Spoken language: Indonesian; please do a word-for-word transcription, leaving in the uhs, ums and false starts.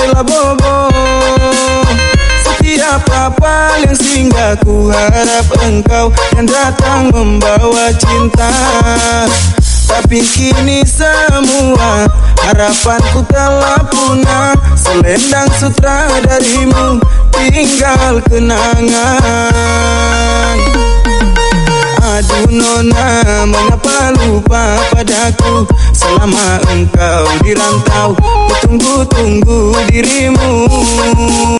Baiklah Bobo, setiap kapal yang singgah ku harap engkau yang datang membawa cinta. Tapi kini semua harapanku telah punah, selendang sutra darimu tinggal kenangan. Aduh nona, mengapa lupa padaku? Selama engkau di rantau, ku tunggu-tunggu dirimu.